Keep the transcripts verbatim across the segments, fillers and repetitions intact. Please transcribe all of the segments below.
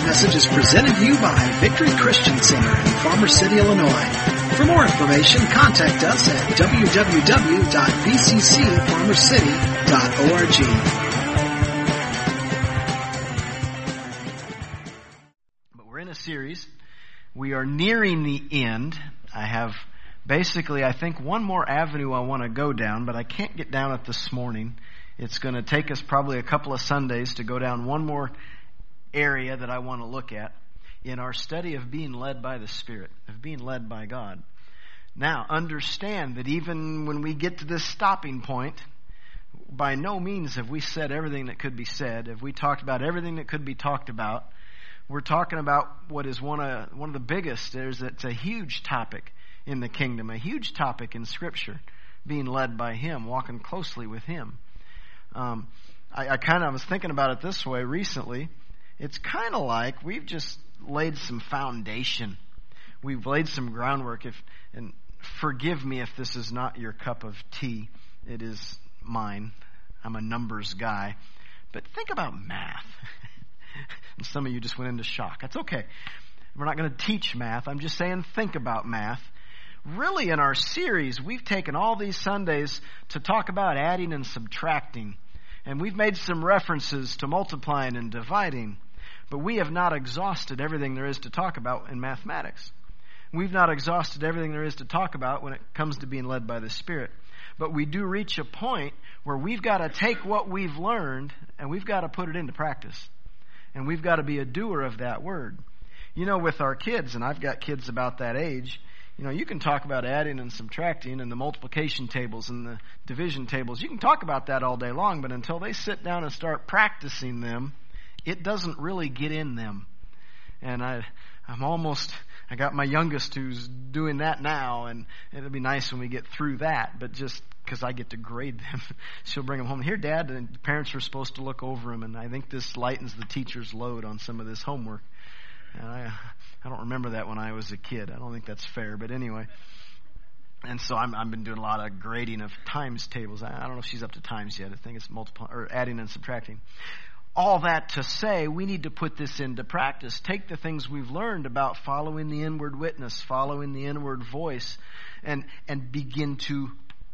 message is presented to you by Victory Christian Center in Farmer City, Illinois. For more information, contact us at w w w dot v c c farmer city dot org. But we're in a series. We are nearing the end. I have basically, I think, one more avenue I want to go down, but I can't get down it this morning. It's going to take us probably a couple of Sundays to go down one more area that I want to look at in our study of being led by the Spirit, of being led by God. Now, understand that even when we get to this stopping point, by no means have we said everything that could be said. Have we talked about everything that could be talked about? We're talking about what is one of one of the biggest. There's it's a huge topic in the kingdom, a huge topic in Scripture, being led by Him, walking closely with Him. Um, I, I kind of was thinking about it this way recently. It's kind of like we've just laid some foundation. We've laid some groundwork. If and forgive me if this is not your cup of tea. It is mine. I'm a numbers guy. But think about math. And some of you just went into shock. That's okay. We're not going to teach math. I'm just saying think about math. Really, in our series, we've taken all these Sundays to talk about adding and subtracting. And we've made some references to multiplying and dividing. But we have not exhausted everything there is to talk about in mathematics. We've not exhausted everything there is to talk about when it comes to being led by the Spirit. But we do reach a point where we've got to take what we've learned and we've got to put it into practice. And we've got to be a doer of that word. You know, with our kids, and I've got kids about that age, you know, you can talk about adding and subtracting and the multiplication tables and the division tables. You can talk about that all day long, but until they sit down and start practicing them, it doesn't really get in them. And I, I'm almost, I got my youngest who's doing that now, and it'll be nice when we get through that, but just because I get to grade them, she'll bring them home. Here, Dad, and the parents are supposed to look over them, and I think this lightens the teacher's load on some of this homework. And I, I don't remember that when I was a kid. I don't think that's fair, but anyway. And so I'm, I've been doing a lot of grading of times tables. I, I don't know if she's up to times yet. I think it's multiplying or adding and subtracting. All that to say, we need to put this into practice. Take the things we've learned about following the inward witness, following the inward voice, and and begin to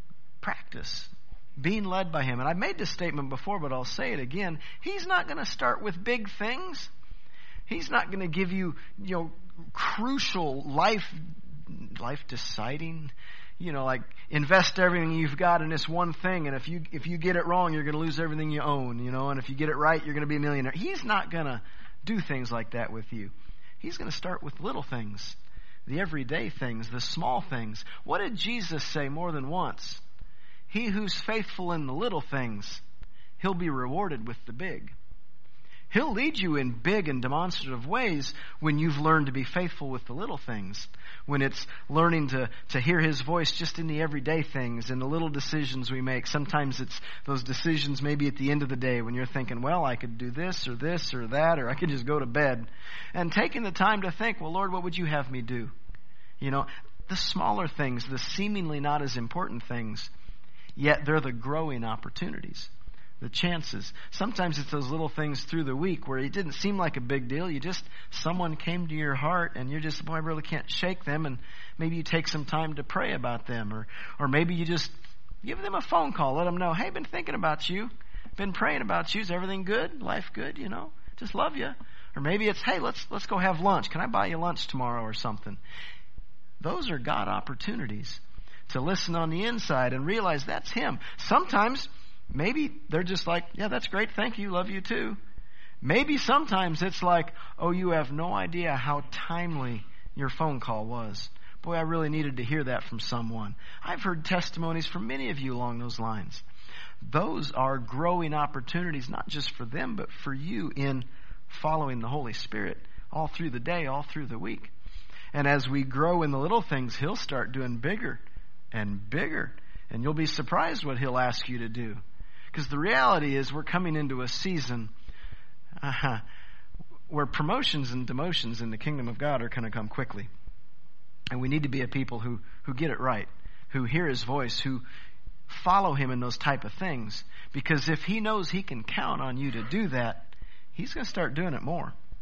practice being led by Him. And I've made this statement before, but I'll say it again. He's not going to start with big things. He's not going to give you, you know, crucial life, life deciding, you know, like invest everything you've got in this one thing. And if you, if you get it wrong, you're going to lose everything you own, you know, and if you get it right, you're going to be a millionaire. He's not going to do things like that with you. He's going to start with little things, the everyday things, the small things. What did Jesus say more than once? He who's faithful in the little things, he'll be rewarded with the big. He'll lead you in big and demonstrative ways when you've learned to be faithful with the little things. When it's learning to, to hear His voice just in the everyday things and the little decisions we make. Sometimes it's those decisions maybe at the end of the day when you're thinking, well, I could do this or this or that, or I could just go to bed. And taking the time to think, well, Lord, what would you have me do? You know, the smaller things, the seemingly not as important things, yet they're the growing opportunities. The chances. Sometimes it's those little things through the week where it didn't seem like a big deal. You just, someone came to your heart and you're just, boy, I really can't shake them. And maybe you take some time to pray about them. Or, or maybe you just give them a phone call. Let them know, hey, been thinking about you. Been praying about you. Is everything good? Life good? You know, just love you. Or maybe it's, hey, let's, let's go have lunch. Can I buy you lunch tomorrow or something? Those are God opportunities to listen on the inside and realize that's Him. Sometimes maybe they're just like, yeah, that's great. Thank you. Love you too. Maybe sometimes it's like, oh, you have no idea how timely your phone call was. Boy, I really needed to hear that from someone. I've heard testimonies from many of you along those lines. Those are growing opportunities, not just for them, but for you in following the Holy Spirit all through the day, all through the week. And as we grow in the little things, He'll start doing bigger and bigger. And you'll be surprised what He'll ask you to do. Because the reality is we're coming into a season uh, where promotions and demotions in the kingdom of God are going to come quickly. And we need to be a people who, who get it right, who hear His voice, who follow Him in those type of things. Because if He knows He can count on you to do that, He's going to start doing it more.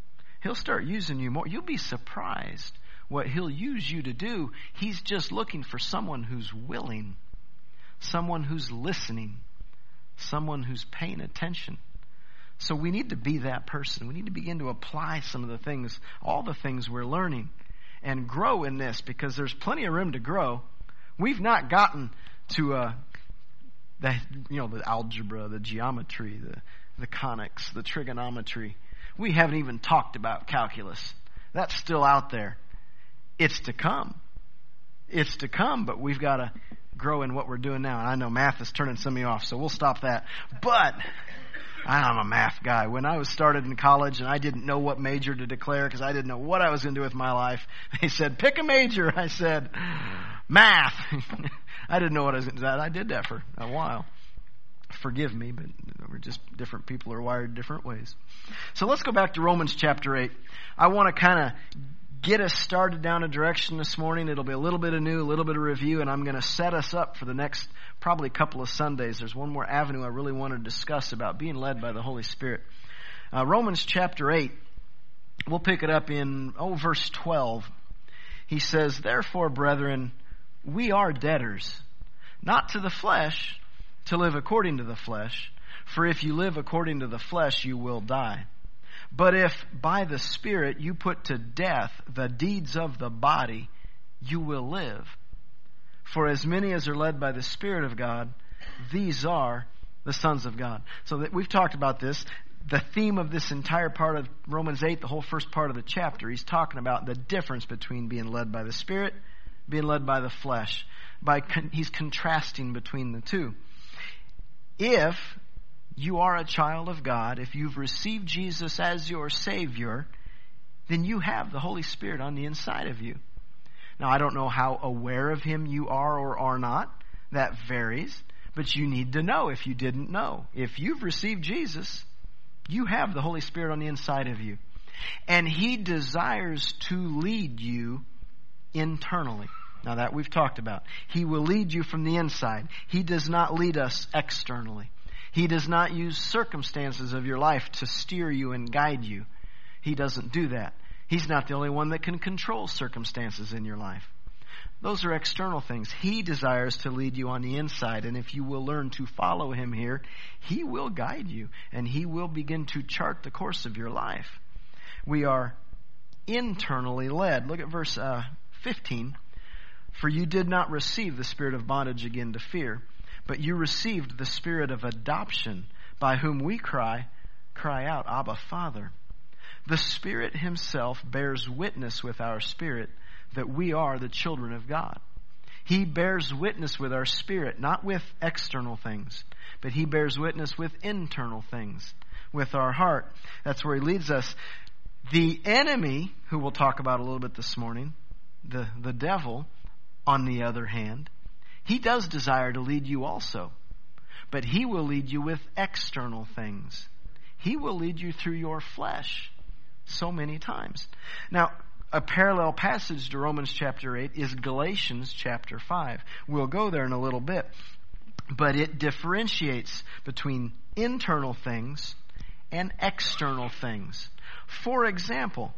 He'll start using you more. You'll be surprised what He'll use you to do. He's just looking for someone who's willing, someone who's listening, someone who's paying attention. So we need to be that person. We need to begin to apply some of the things, all the things we're learning, and grow in this, because there's plenty of room to grow. We've not gotten to uh, the you know the algebra, the geometry, the the conics, the trigonometry. We haven't even talked about calculus. That's still out there. It's to come. It's to come, but we've got to grow in what we're doing now. And I know math is turning some of you off, so we'll stop that. But I'm a math guy. When I was started in college and I didn't know what major to declare because I didn't know what I was going to do with my life, they said, pick a major. I said, math. I didn't know what I was going to do. I did that for a while. Forgive me, but we're just different people are wired different ways. So let's go back to Romans chapter eight. I want to kind of get us started down a direction this morning. It'll be a little bit of new, a little bit of review, and I'm going to set us up for the next probably couple of Sundays. There's one more avenue I really want to discuss about being led by the Holy Spirit. Uh, Romans chapter eight, we'll pick it up in, oh, verse twelve. He says, therefore, brethren, we are debtors, not to the flesh, to live according to the flesh. For if you live according to the flesh, you will die. But if by the Spirit you put to death the deeds of the body, you will live. For as many as are led by the Spirit of God, these are the sons of God. So that we've talked about this. The theme of this entire part of Romans eight, the whole first part of the chapter, he's talking about the difference between being led by the Spirit, being led by the flesh. By con- he's contrasting between the two. If you are a child of God, if you've received Jesus as your Savior, then you have the Holy Spirit on the inside of you. Now, I don't know how aware of Him you are or are not. That varies. But you need to know if you didn't know. If you've received Jesus, you have the Holy Spirit on the inside of you. And He desires to lead you internally. Now that we've talked about. He will lead you from the inside. He does not lead us externally. He does not use circumstances of your life to steer you and guide you. He doesn't do that. He's not the only one that can control circumstances in your life. Those are external things. He desires to lead you on the inside. And if you will learn to follow Him here, He will guide you. And He will begin to chart the course of your life. We are internally led. Look at verse uh, fifteen. For you did not receive the spirit of bondage again to fear, but you received the spirit of adoption, by whom we cry, cry out, Abba, Father. The Spirit Himself bears witness with our spirit that we are the children of God. He bears witness with our spirit, not with external things, but He bears witness with internal things, with our heart. That's where He leads us. The enemy, who we'll talk about a little bit this morning, the, the devil, on the other hand, he does desire to lead you also. But he will lead you with external things. He will lead you through your flesh so many times. Now, a parallel passage to Romans chapter eight is Galatians chapter five. We'll go there in a little bit. But it differentiates between internal things and external things. For example,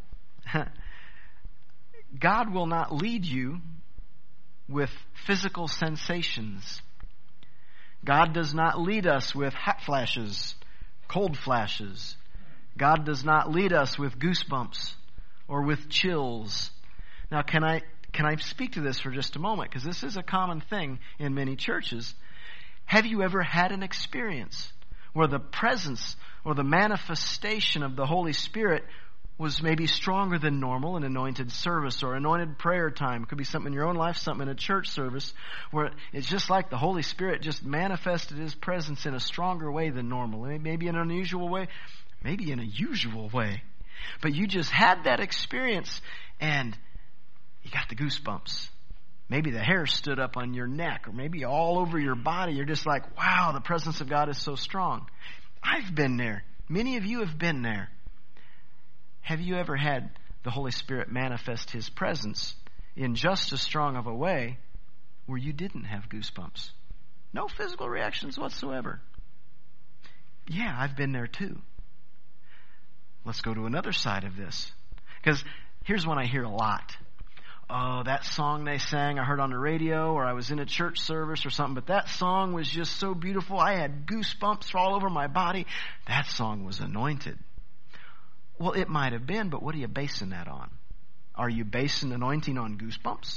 God will not lead you with physical sensations. God does not lead us with hot flashes, cold flashes. God does not lead us with goosebumps or with chills. Now, can I can I speak to this for just a moment? Because this is a common thing in many churches. Have you ever had an experience where the presence or the manifestation of the Holy Spirit was maybe stronger than normal in anointed service or anointed prayer time? It could be something in your own life, something in a church service, where it's just like the Holy Spirit just manifested His presence in a stronger way than normal. Maybe in an unusual way, maybe in a usual way. But you just had that experience and you got the goosebumps. Maybe the hair stood up on your neck or maybe all over your body. You're just like, wow, the presence of God is so strong. I've been there. Many of you have been there. Have you ever had the Holy Spirit manifest His presence in just as strong of a way where you didn't have goosebumps? No physical reactions whatsoever. Yeah, I've been there too. Let's go to another side of this. Because here's one I hear a lot. Oh, that song they sang I heard on the radio, or I was in a church service or something, but that song was just so beautiful. I had goosebumps all over my body. That song was anointed. Well, it might have been, but what are you basing that on? Are you basing anointing on goosebumps?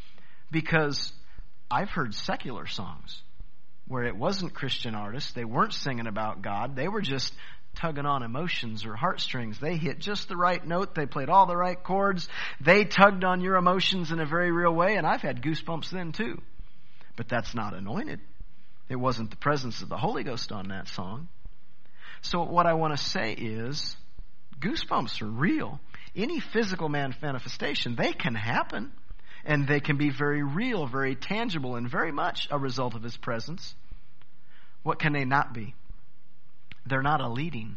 Because I've heard secular songs where it wasn't Christian artists. They weren't singing about God. They were just tugging on emotions or heartstrings. They hit just the right note. They played all the right chords. They tugged on your emotions in a very real way, and I've had goosebumps then too. But that's not anointed. It wasn't the presence of the Holy Ghost on that song. So what I want to say is, goosebumps are real. Any physical manifestation, they can happen. And they can be very real, very tangible, and very much a result of His presence. What can they not be? They're not a leading.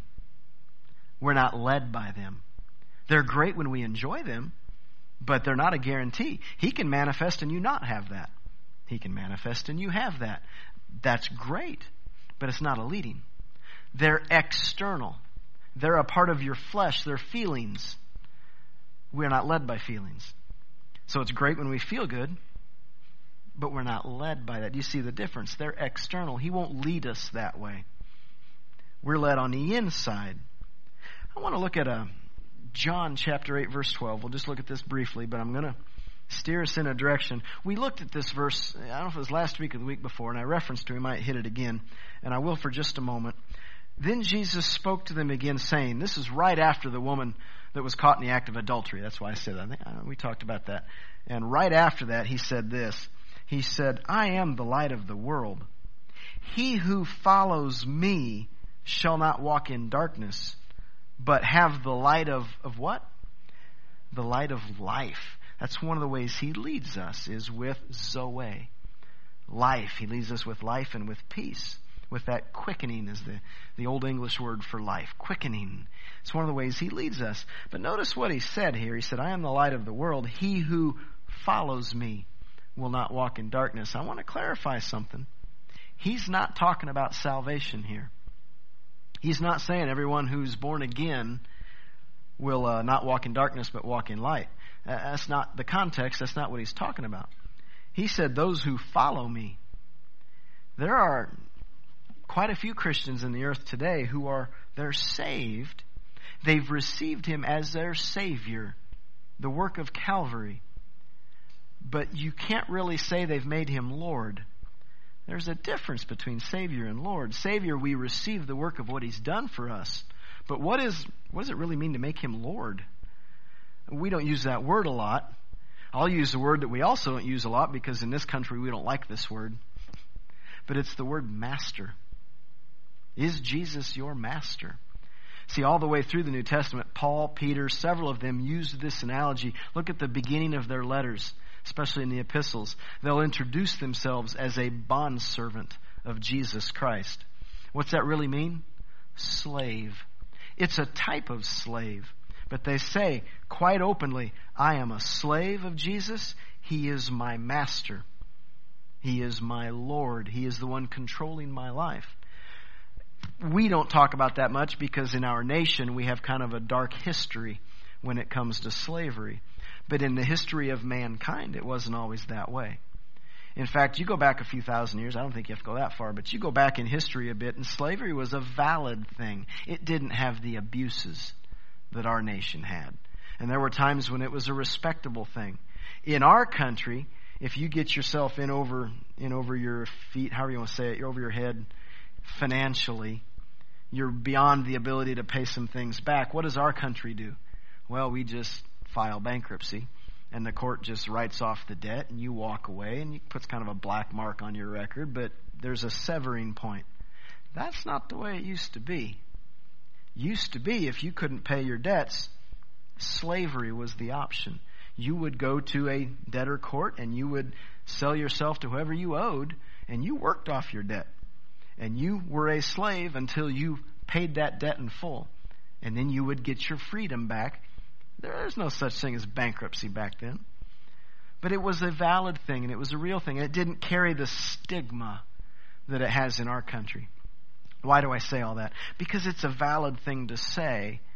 We're not led by them. They're great when we enjoy them, but they're not a guarantee. He can manifest and you not have that. He can manifest and you have that. That's great, but it's not a leading. They're external. They're a part of your flesh. They're feelings. We're not led by feelings. So it's great when we feel good, but we're not led by that. You see the difference? They're external. He won't lead us that way. We're led on the inside. I want to look at a John chapter eight, verse twelve. We'll just look at this briefly, but I'm going to steer us in a direction. We looked at this verse, I don't know if it was last week or the week before, and I referenced to it. We might hit it again, and I will for just a moment. Then Jesus spoke to them again, saying, this is right after the woman that was caught in the act of adultery. That's why I said that. I think we talked about that. And right after that, he said this. He said, I am the light of the world. He who follows me shall not walk in darkness, but have the light of, of what? The light of life. That's one of the ways he leads us, is with Zoe. Life. He leads us with life and with peace. With that quickening is the, the old English word for life. Quickening. It's one of the ways he leads us. But notice what he said here. He said, I am the light of the world. He who follows me will not walk in darkness. I want to clarify something. He's not talking about salvation here. He's not saying everyone who's born again will uh, not walk in darkness but walk in light. Uh, that's not the context. That's not what he's talking about. He said, those who follow me. There are quite a few Christians in the earth today who are, they're saved. They've received him as their Savior, the work of Calvary. But you can't really say they've made him Lord. There's a difference between Savior and Lord. Savior, we receive the work of what he's done for us. But what is what does it really mean to make him Lord? We don't use that word a lot. I'll use the word that we also don't use a lot because in this country we don't like this word. But it's the word master. Is Jesus your master? See, all the way through the New Testament, Paul, Peter, several of them used this analogy. Look at the beginning of their letters, especially in the epistles. They'll introduce themselves as a bondservant of Jesus Christ. What's that really mean? Slave. It's a type of slave. But they say quite openly, I am a slave of Jesus. He is my master. He is my Lord. He is the one controlling my life. We don't talk about that much because in our nation we have kind of a dark history when it comes to slavery. But in the history of mankind, it wasn't always that way. In fact, you go back a few thousand years, I don't think you have to go that far, but you go back in history a bit, and slavery was a valid thing. It didn't have the abuses that our nation had. And there were times when it was a respectable thing. In our country, if you get yourself in over in over your feet, however you want to say it, you're over your head financially, you're beyond the ability to pay some things back. What does our country do? Well, we just file bankruptcy, and the court just writes off the debt, and you walk away, and it puts kind of a black mark on your record, but there's a severing point. That's not the way it used to be. Used to be, if you couldn't pay your debts, slavery was the option. You would go to a debtor court, and you would sell yourself to whoever you owed, and you worked off your debt. And you were a slave until you paid that debt in full. And then you would get your freedom back. There's no such thing as bankruptcy back then. But it was a valid thing, and it was a real thing. And it didn't carry the stigma that it has in our country. Why do I say all that? Because it's a valid thing to say,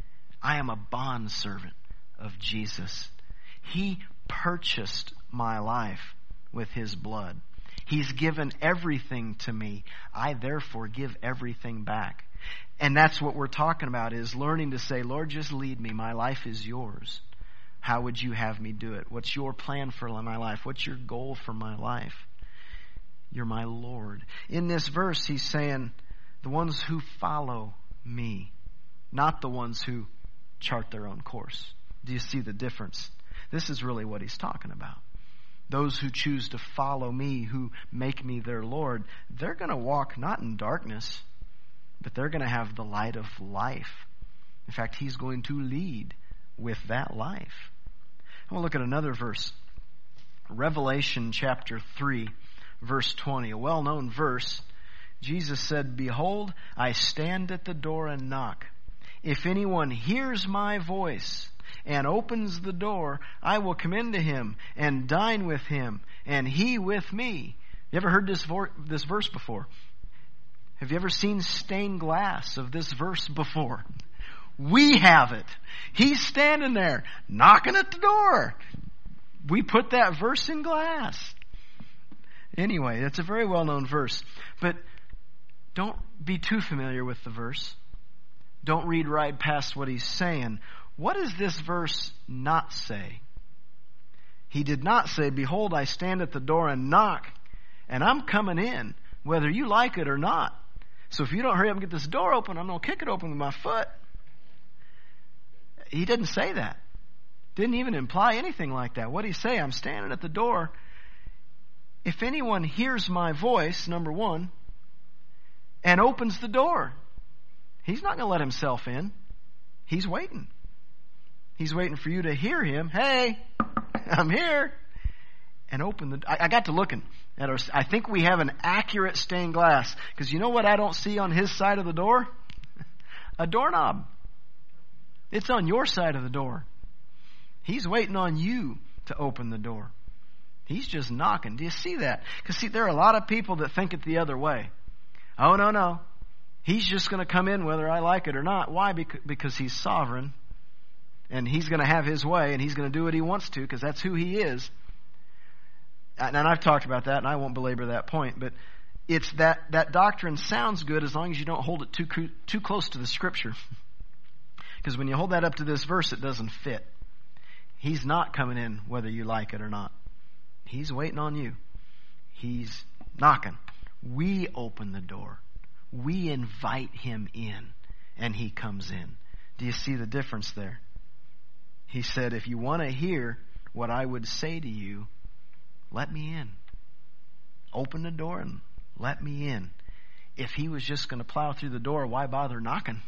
I am a bondservant of Jesus. He purchased my life with his blood. He's given everything to me. I therefore give everything back. And that's what we're talking about, is learning to say, Lord, just lead me. My life is yours. How would you have me do it? What's your plan for my life? What's your goal for my life? You're my Lord. In this verse, he's saying the ones who follow me, not the ones who chart their own course. Do you see the difference? This is really what he's talking about. Those who choose to follow me, who make me their Lord, they're going to walk not in darkness, but they're going to have the light of life. In fact, he's going to lead with that life. I want to look at another verse. Revelation chapter three, verse twenty, a well-known verse. Jesus said, Behold, I stand at the door and knock. If anyone hears my voice and opens the door, I will come into him and dine with him, and he with me. You ever heard this, vo- this verse before? Have you ever seen stained glass of this verse before? We have it. He's standing there, knocking at the door. We put that verse in glass. Anyway, it's a very well-known verse. But don't be too familiar with the verse. Don't read right past what he's saying. What does this verse not say? He did not say, Behold, I stand at the door and knock, and I'm coming in, whether you like it or not. So if you don't hurry up and get this door open, I'm going to kick it open with my foot. He didn't say that. Didn't even imply anything like that. What did he say? I'm standing at the door. If anyone hears my voice, number one, and opens the door, he's not going to let himself in. He's waiting. He's waiting for you to hear him. Hey, I'm here. And open the... I, I got to looking at our... I think we have an accurate stained glass. Because you know what I don't see on his side of the door? A doorknob. It's on your side of the door. He's waiting on you to open the door. He's just knocking. Do you see that? Because see, there are a lot of people that think it the other way. Oh, no, no. He's just going to come in whether I like it or not. Why? Because he's sovereign. And he's going to have his way, and he's going to do what he wants to, because that's who he is. And I've talked about that, and I won't belabor that point. But it's that, that doctrine sounds good as long as you don't hold it too, too close to the Scripture. Because when you hold that up to this verse, it doesn't fit. He's not coming in whether you like it or not. He's waiting on you. He's knocking. We open the door. We invite him in, and he comes in. Do you see the difference there? He said, if you want to hear what I would say to you, let me in. Open the door and let me in. If he was just going to plow through the door, why bother knocking?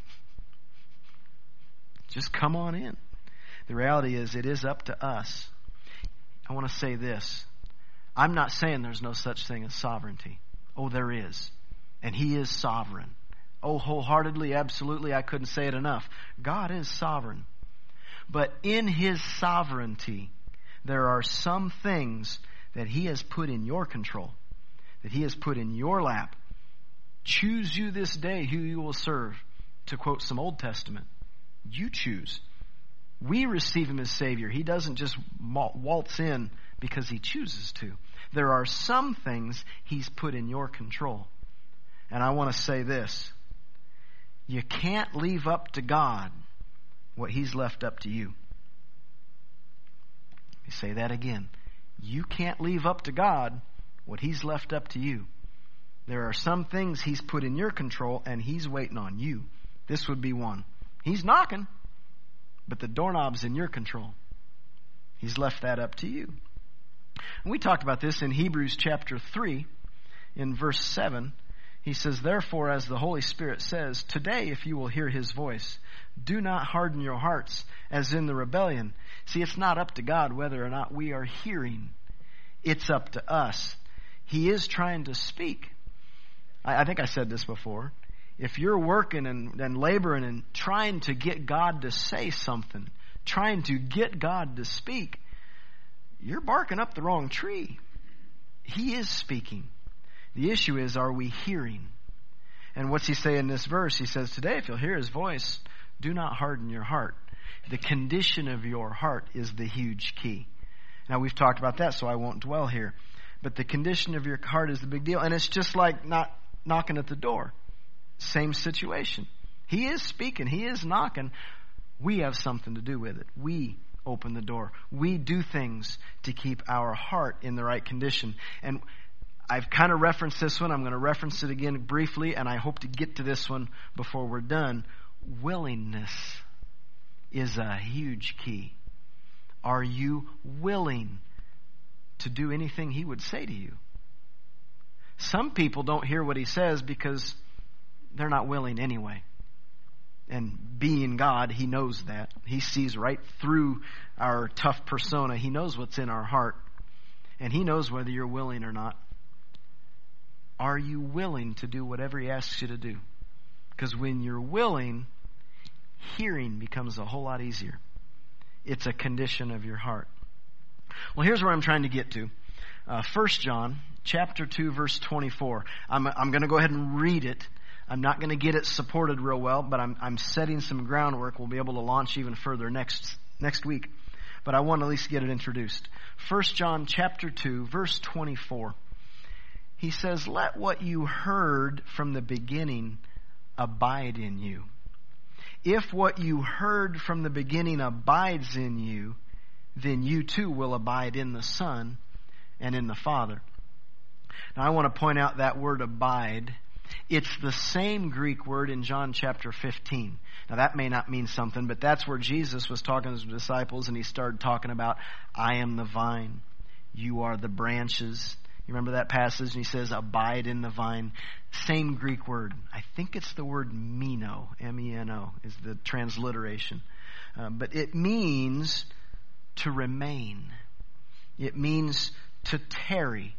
Just come on in. The reality is, it is up to us. I want to say this. I'm not saying there's no such thing as sovereignty. Oh, there is. And he is sovereign. Oh, wholeheartedly, absolutely, I couldn't say it enough. God is sovereign. But in his sovereignty, there are some things that he has put in your control, that he has put in your lap. Choose you this day who you will serve, to quote some Old Testament. You choose. We receive him as Savior. He doesn't just waltz in because he chooses to. There are some things he's put in your control. And I want to say this. You can't leave up to God what he's left up to you. Let me say that again. You can't leave up to God what he's left up to you. There are some things he's put in your control, and he's waiting on you. This would be one. He's knocking, but the doorknob's in your control. He's left that up to you. And we talked about this in Hebrews chapter three, in verse seven. He says, Therefore, as the Holy Spirit says, Today, if you will hear his voice, do not harden your hearts as in the rebellion. See, it's not up to God whether or not we are hearing. It's up to us. He is trying to speak. I, I think I said this before. If you're working and, and laboring and trying to get God to say something, trying to get God to speak, you're barking up the wrong tree. He is speaking. The issue is, are we hearing? And what's he say in this verse? He says, Today, if you'll hear his voice, do not harden your heart. The condition of your heart is the huge key. Now, we've talked about that, so I won't dwell here. But the condition of your heart is the big deal. And it's just like not knocking at the door. Same situation. He is speaking. He is knocking. We have something to do with it. We open the door. We do things to keep our heart in the right condition. And I've kind of referenced this one. I'm going to reference it again briefly, and I hope to get to this one before we're done. Willingness is a huge key. Are you willing to do anything He would say to you? Some people don't hear what He says because they're not willing anyway. And being God, He knows that. He sees right through our tough persona. He knows what's in our heart. And He knows whether you're willing or not. Are you willing to do whatever He asks you to do? Because when you're willing, hearing becomes a whole lot easier. It's a condition of your heart. Well, here's where I'm trying to get to. Uh, First John chapter two, verse twenty-four. I'm, I'm going to go ahead and read it. I'm not going to get it supported real well, but I'm, I'm setting some groundwork. We'll be able to launch even further next next week. But I want to at least get it introduced. First John chapter two, verse twenty-four. He says, "Let what you heard from the beginning abide in you. If what you heard from the beginning abides in you, then you too will abide in the Son and in the Father." Now I want to point out that word abide. It's the same Greek word in John chapter fifteen. Now that may not mean something, but that's where Jesus was talking to his disciples and He started talking about, "I am the vine, you are the branches." You remember that passage? And He says, "Abide in the vine." Same Greek word. I think it's the word meno, M E N O, is the transliteration. Uh, but it means to remain. It means to tarry.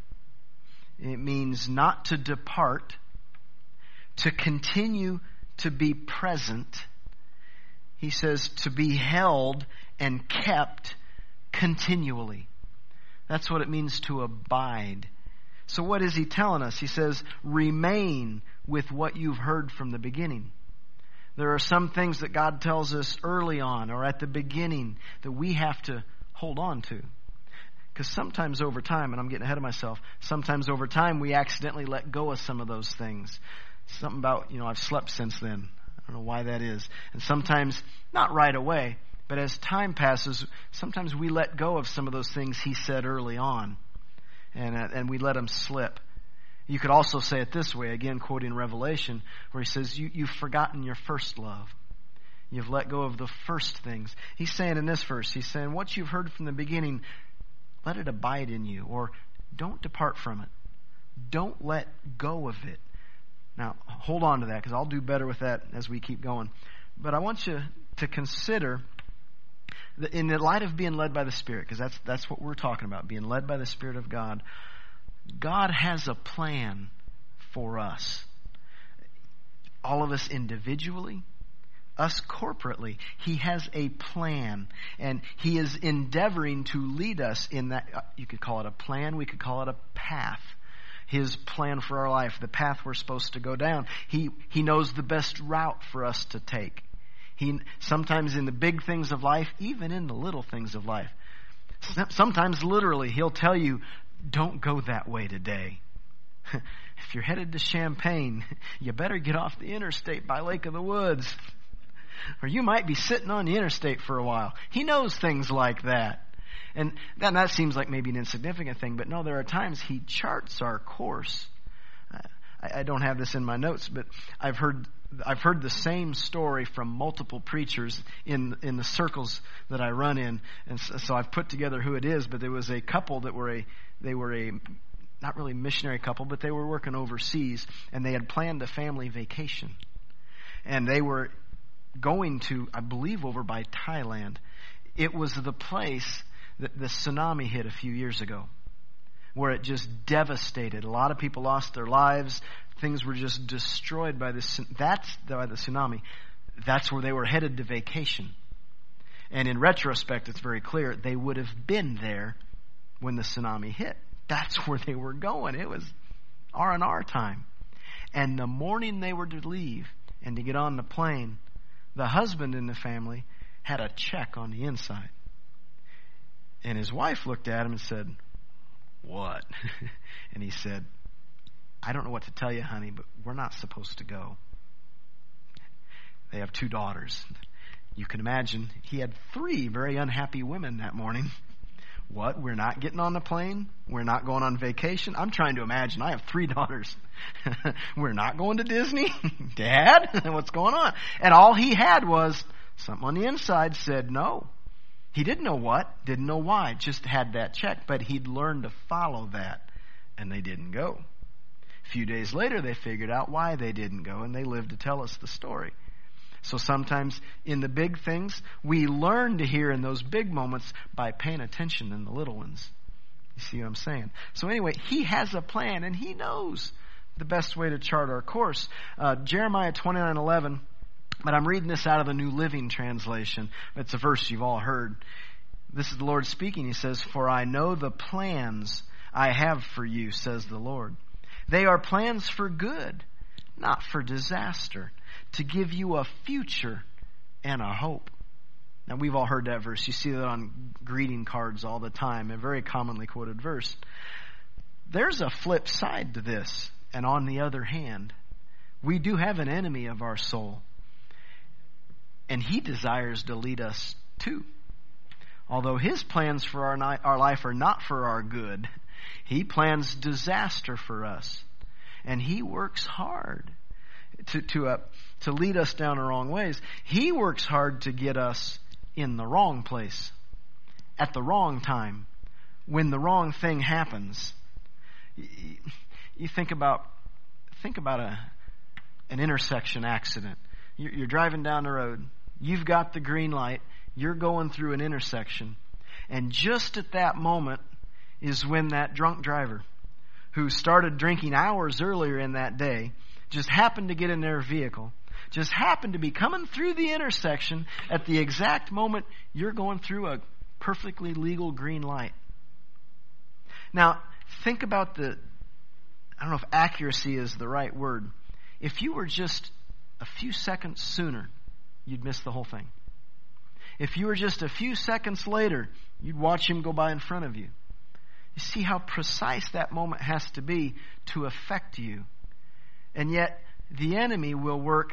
It means not to depart, to continue to be present. He says to be held and kept continually. That's what it means to abide. So what is He telling us? He says, remain with what you've heard from the beginning. There are some things that God tells us early on or at the beginning that we have to hold on to. Because sometimes over time, and I'm getting ahead of myself, sometimes over time we accidentally let go of some of those things. Something about, you know, I've slept since then. I don't know why that is. And sometimes, not right away, but as time passes, sometimes we let go of some of those things He said early on. And, uh, and we let them slip. You could also say it this way, again quoting Revelation, where He says, you, you've forgotten your first love. You've let go of the first things. He's saying in this verse, He's saying, what you've heard from the beginning, let it abide in you, or don't depart from it. Don't let go of it. Now, hold on to that, because I'll do better with that as we keep going. But I want you to consider, that in the light of being led by the Spirit, because that's that's what we're talking about, being led by the Spirit of God, God has a plan for us. All of us individually, us corporately. He has a plan, and He is endeavoring to lead us in that. You could call it a plan, we could call it a path. His plan for our life, the path we're supposed to go down. He He knows the best route for us to take. He sometimes in the big things of life, even in the little things of life. Sometimes literally He'll tell you, don't go that way today. If you're headed to Champaign, you better get off the interstate by Lake of the Woods. Or you might be sitting on the interstate for a while. He knows things like that. And that, that seems like maybe an insignificant thing, but no, there are times He charts our course. I, I don't have this in my notes, but I've heard I've heard the same story from multiple preachers in in the circles that I run in, and so, so I've put together who it is. But there was a couple that were a they were a not really missionary couple, but they were working overseas, and they had planned a family vacation, and they were going to, I believe, over by Thailand. It was the place that the tsunami hit a few years ago, where it just devastated. A lot of people lost their lives. Things were just destroyed by this. That's by the tsunami. That's where they were headed to vacation. And in retrospect, it's very clear they would have been there when the tsunami hit. That's where they were going. It was R and R time. And the morning they were to leave and to get on the plane, the husband in the family had a check on the inside. And his wife looked at him and said, "What?" And he said, "I don't know what to tell you, honey, but we're not supposed to go." They have two daughters. You can imagine he had three very unhappy women that morning. What? We're not getting on the plane? We're not going on vacation? I'm trying to imagine. I have three daughters. We're not going to Disney? Dad? What's going on? And all he had was something on the inside said no. He didn't know what, didn't know why, just had that check. But he'd learned to follow that, and they didn't go. A few days later, they figured out why they didn't go, and they lived to tell us the story. So sometimes in the big things, we learn to hear in those big moments by paying attention in the little ones. You see what I'm saying? So anyway, he has a plan, and he knows the best way to chart our course. Uh, Jeremiah twenty-nine eleven, but I'm reading this out of the New Living Translation. It's a verse you've all heard. This is the Lord speaking. He says, "For I know the plans I have for you, says the Lord. They are plans for good, not for disaster, to give you a future and a hope." Now, we've all heard that verse. You see that on greeting cards all the time, a very commonly quoted verse. There's a flip side to this. And on the other hand, we do have an enemy of our soul. And he desires to lead us too. Although his plans for our, ni- our life are not for our good, he plans disaster for us. And he works hard to to uh, to lead us down the wrong ways. He works hard to get us in the wrong place at the wrong time when the wrong thing happens. You think about think about a an intersection accident. You're, you're driving down the road. You've got the green light. You're going through an intersection, and just at that moment is when that drunk driver, who started drinking hours earlier in that day, just happened to get in their vehicle, just happened to be coming through the intersection at the exact moment you're going through a perfectly legal green light. Now, think about the, I don't know if accuracy is the right word. If you were just a few seconds sooner, you'd miss the whole thing. If you were just a few seconds later, you'd watch him go by in front of you. You see how precise that moment has to be to affect you. And yet, the enemy will work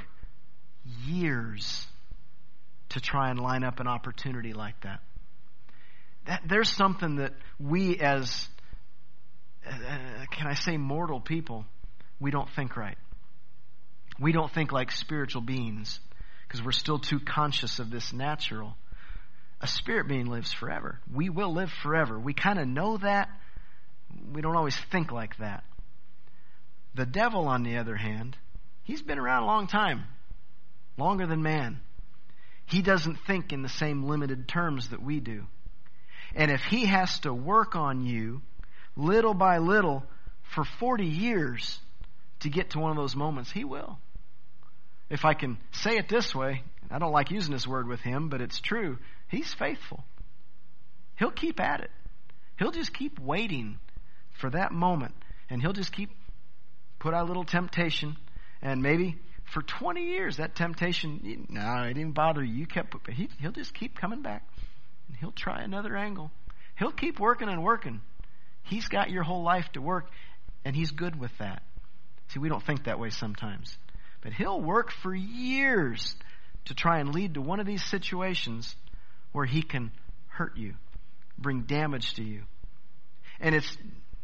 years to try and line up an opportunity like that. that there's something that we as, uh, can I say mortal people, we don't think right. We don't think like spiritual beings because we're still too conscious of this natural. A spirit being lives forever. We will live forever. We kind of know that. We don't always think like that. The devil, on the other hand, he's been around a long time. Longer than man. He doesn't think in the same limited terms that we do. And if he has to work on you little by little for forty years to get to one of those moments, he will. If I can say it this way, I don't like using this word with him, but it's true. He's faithful. He'll keep at it. He'll just keep waiting for that moment. And he'll just keep put out a little temptation. And maybe for twenty years, that temptation, no, it didn't bother you. You kept, he, he'll just keep coming back. And he'll try another angle. He'll keep working and working. He's got your whole life to work, and he's good with that. See, we don't think that way sometimes. But he'll work for years to try and lead to one of these situations where he can hurt you, bring damage to you. And it's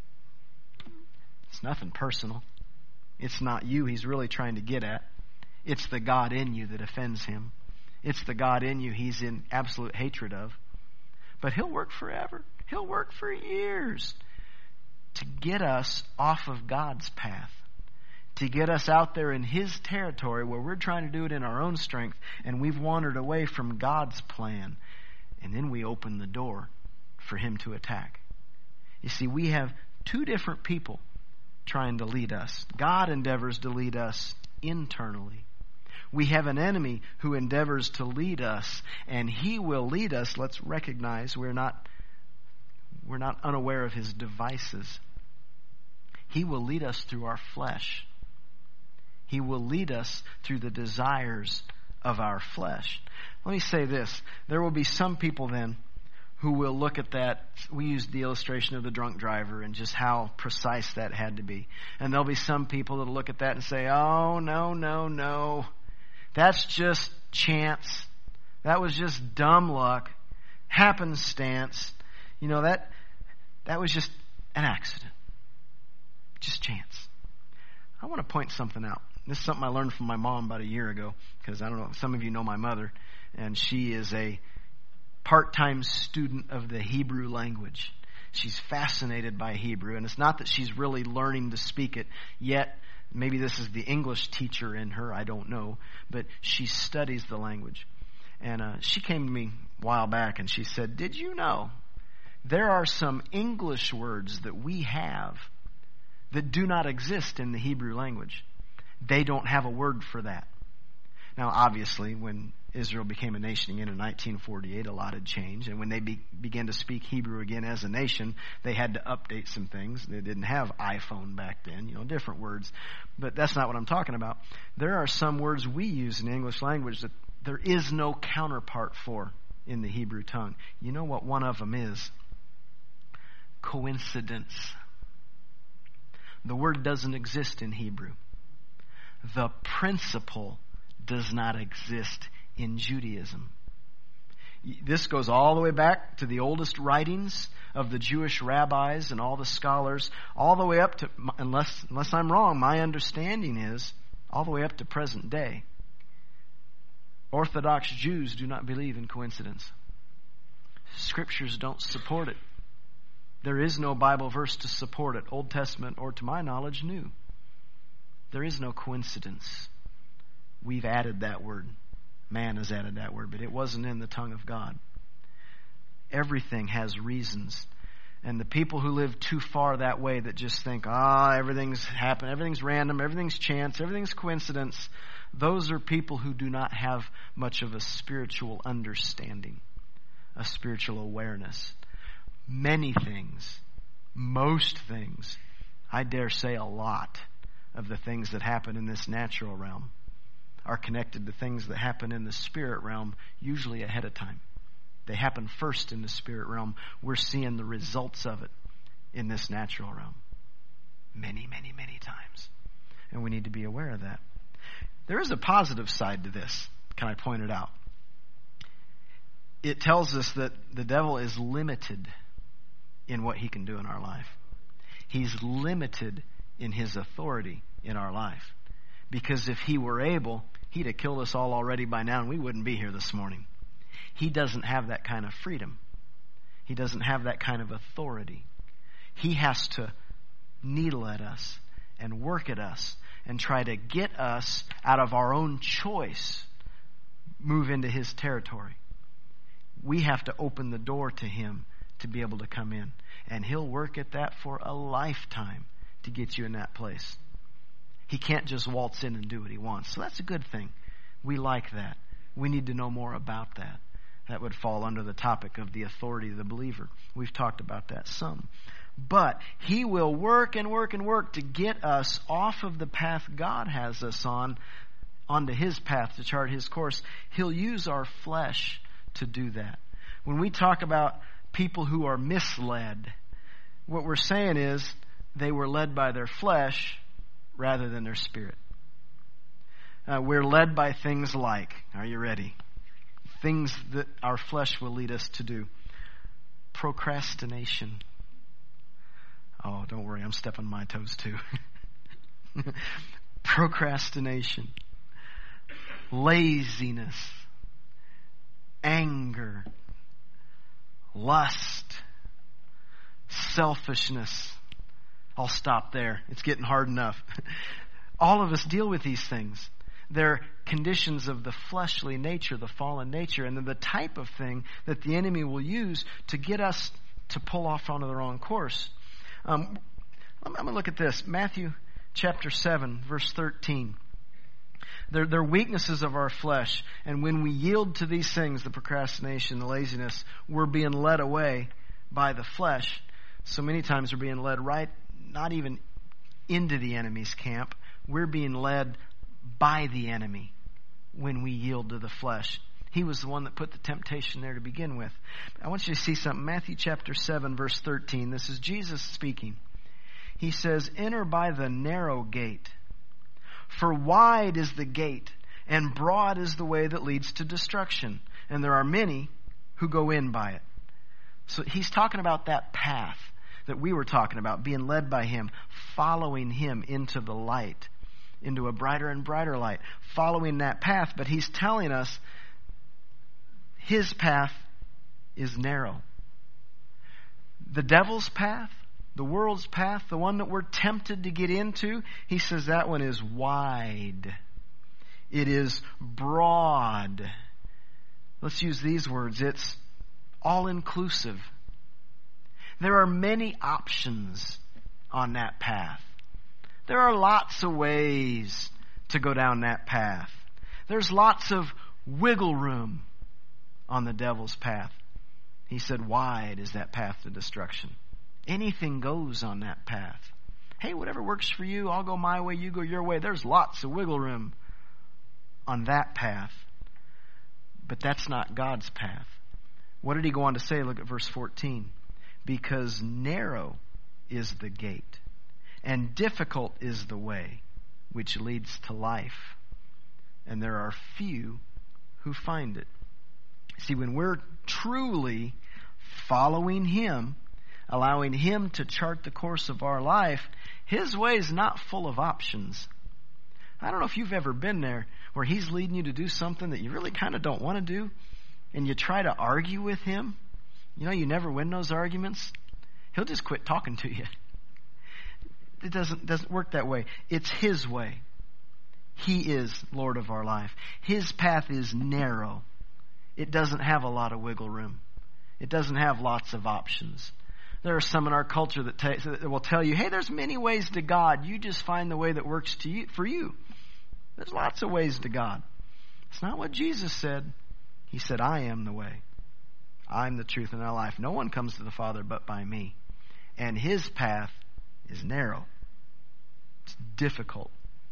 it's nothing personal. It's not you he's really trying to get at. It's the God in you that offends him. It's the God in you he's in absolute hatred of. But he'll work forever. He'll work for years to get us off of God's path. To get us out there in his territory where we're trying to do it in our own strength and we've wandered away from God's plan. And then we open the door for him to attack. You see, we have two different people trying to lead us. God endeavors to lead us internally. We have an enemy who endeavors to lead us, and he will lead us. Let's recognize we're not, we're not unaware of his devices. He will lead us through our flesh. He will lead us through the desires of our flesh. Let me say this. There will be some people then who will look at that. We used the illustration of the drunk driver and just how precise that had to be. And there'll be some people that will look at that and say, oh, no, no, no. That's just chance. That was just dumb luck. Happenstance. You know, that that was just an accident. Just chance. I want to point something out. This is something I learned from my mom about a year ago, because I don't know, some of you know my mother, and she is a part-time student of the Hebrew language. She's fascinated by Hebrew, and it's not that she's really learning to speak it yet. Maybe this is the English teacher in her, I don't know, but she studies the language. And uh, she came to me a while back and she said, did you know there are some English words that we have that do not exist in the Hebrew language? They don't have a word for that. Now, obviously, when Israel became a nation again in nineteen forty-eight, a lot had changed. And when they be, began to speak Hebrew again as a nation, they had to update some things. They didn't have iPhone back then, you know, different words. But that's not what I'm talking about. There are some words we use in the English language that there is no counterpart for in the Hebrew tongue. You know what one of them is? Coincidence. The word doesn't exist in Hebrew. The principle does not exist in Judaism. This goes all the way back to the oldest writings of the Jewish rabbis and all the scholars, all the way up to, unless unless I'm wrong, my understanding is all the way up to present day. Orthodox Jews do not believe in coincidence. Scriptures don't support it. There is no Bible verse to support it, Old Testament or, to my knowledge, New. There is no coincidence. We've added that word. Man has added that word, but it wasn't in the tongue of God. Everything has reasons. And the people who live too far that way, that just think, ah, everything's happened, everything's random, everything's chance, everything's coincidence, those are people who do not have much of a spiritual understanding, a spiritual awareness. Many things, most things, I dare say a lot of the things that happen in this natural realm are connected to things that happen in the spirit realm, usually ahead of time. They happen first in the spirit realm. We're seeing the results of it in this natural realm many, many, many times. And we need to be aware of that. There is a positive side to this. Can I point it out? It tells us that the devil is limited in what he can do in our life. He's limited in his authority in our life. Because if he were able, he'd have killed us all already by now and we wouldn't be here this morning. He doesn't have that kind of freedom. He doesn't have that kind of authority. He has to needle at us and work at us and try to get us out of our own choice, move into his territory. We have to open the door to him to be able to come in. And he'll work at that for a lifetime to get you in that place. He can't just waltz in and do what he wants. So that's a good thing. We like that. We need to know more about that. That would fall under the topic of the authority of the believer. We've talked about that some. But he will work and work and work to get us off of the path God has us on, onto his path to chart his course. He'll use our flesh to do that. When we talk about people who are misled, what we're saying is they were led by their flesh rather than their spirit. Uh, we're led by things like, are you ready? Things that our flesh will lead us to do. Procrastination. Oh, don't worry, I'm stepping on my toes too. Procrastination. Laziness. Anger. Lust. Selfishness. I'll stop there. It's getting hard enough. All of us deal with these things. They're conditions of the fleshly nature, the fallen nature, and they're the type of thing that the enemy will use to get us to pull off onto the wrong course. Um, I'm going to look at this. Matthew chapter seven, verse thirteen. They're, they're weaknesses of our flesh, and when we yield to these things, the procrastination, the laziness, we're being led away by the flesh. So many times we're being led right, not even into the enemy's camp. We're being led by the enemy when we yield to the flesh. He was the one that put the temptation there to begin with. I want you to see something. Matthew chapter seven, verse thirteen. This is Jesus speaking. He says, enter by the narrow gate. For wide is the gate, and broad is the way that leads to destruction. And there are many who go in by it. So he's talking about that path that we were talking about, being led by him, following him into the light, into a brighter and brighter light, following that path. But he's telling us his path is narrow. The devil's path, the world's path, the one that we're tempted to get into, he says that one is wide. It is broad. Let's use these words. It's all-inclusive. There are many options on that path. There are lots of ways to go down that path. There's lots of wiggle room on the devil's path. He said, wide is that path to destruction. Anything goes on that path. Hey, whatever works for you, I'll go my way, you go your way. There's lots of wiggle room on that path. But that's not God's path. What did he go on to say? Look at verse fourteen. Because narrow is the gate, and difficult is the way which leads to life, and there are few who find it. See, when we're truly following him, allowing him to chart the course of our life, his way is not full of options. I don't know if you've ever been there where he's leading you to do something that you really kind of don't want to do, and you try to argue with him. You know, you never win those arguments. He'll just quit talking to you. It doesn't, doesn't work that way. It's his way. He is Lord of our life. His path is narrow. It doesn't have a lot of wiggle room. It doesn't have lots of options. There are some in our culture that, t- that will tell you, hey, there's many ways to God. You just find the way that works to you, for you. There's lots of ways to God. It's not what Jesus said. He said, I am the way. I'm the truth in our life. No one comes to the Father but by me. And his path is narrow. It's difficult.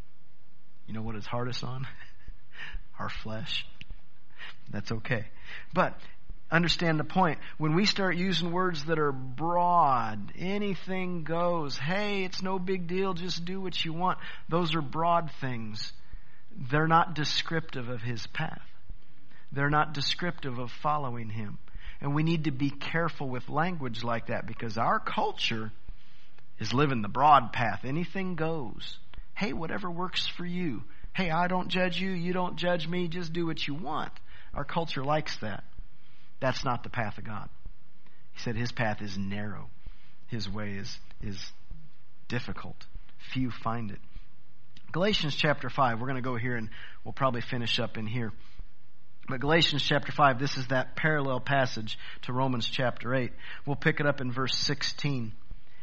You know what it's hardest on? Our flesh. That's okay. But understand the point. When we start using words that are broad, anything goes, hey, it's no big deal, just do what you want. Those are broad things. They're not descriptive of his path. They're not descriptive of following him. And we need to be careful with language like that, because our culture is living the broad path. Anything goes. Hey, whatever works for you. Hey, I don't judge you. You don't judge me. Just do what you want. Our culture likes that. That's not the path of God. He said his path is narrow. His way is, is difficult. Few find it. Galatians chapter five. We're going to go here and we'll probably finish up in here. But Galatians chapter five, this is that parallel passage to Romans chapter eight. We'll pick it up in verse sixteen.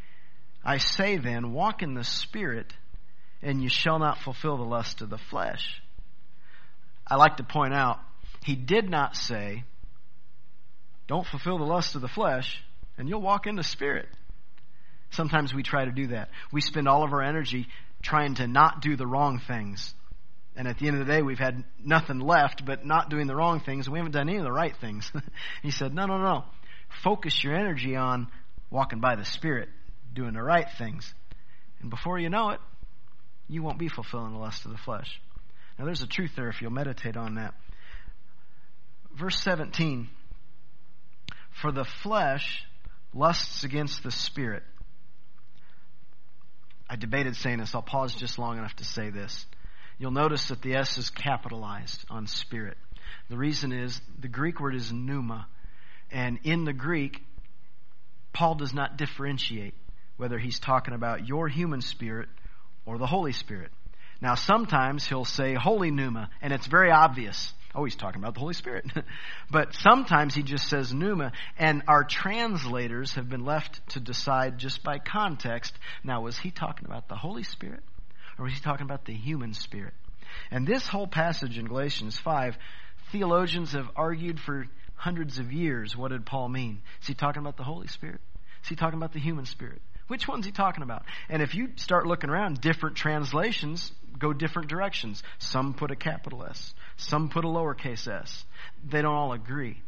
I say then, walk in the Spirit, and you shall not fulfill the lust of the flesh. I like to point out, he did not say, don't fulfill the lust of the flesh, and you'll walk in the Spirit. Sometimes we try to do that. We spend all of our energy trying to not do the wrong things. And at the end of the day, we've had nothing left but not doing the wrong things, and we haven't done any of the right things. He said, no, no, no. Focus your energy on walking by the Spirit, doing the right things. And before you know it, you won't be fulfilling the lust of the flesh. Now, there's a truth there if you'll meditate on that. Verse seventeen, for the flesh lusts against the Spirit. I debated saying this. I'll pause just long enough to say this. You'll notice that the S is capitalized on spirit. The reason is the Greek word is pneuma. And in the Greek, Paul does not differentiate whether he's talking about your human spirit or the Holy Spirit. Now, sometimes he'll say holy pneuma, and it's very obvious. Oh, he's talking about the Holy Spirit. But sometimes he just says pneuma, and our translators have been left to decide just by context. Now, was he talking about the Holy Spirit? Or was he talking about the human spirit? And this whole passage in Galatians five, theologians have argued for hundreds of years, what did Paul mean? Is he talking about the Holy Spirit? Is he talking about the human spirit? Which one's he talking about? And if you start looking around, different translations go different directions. Some put a capital S. Some put a lowercase s. They don't all agree.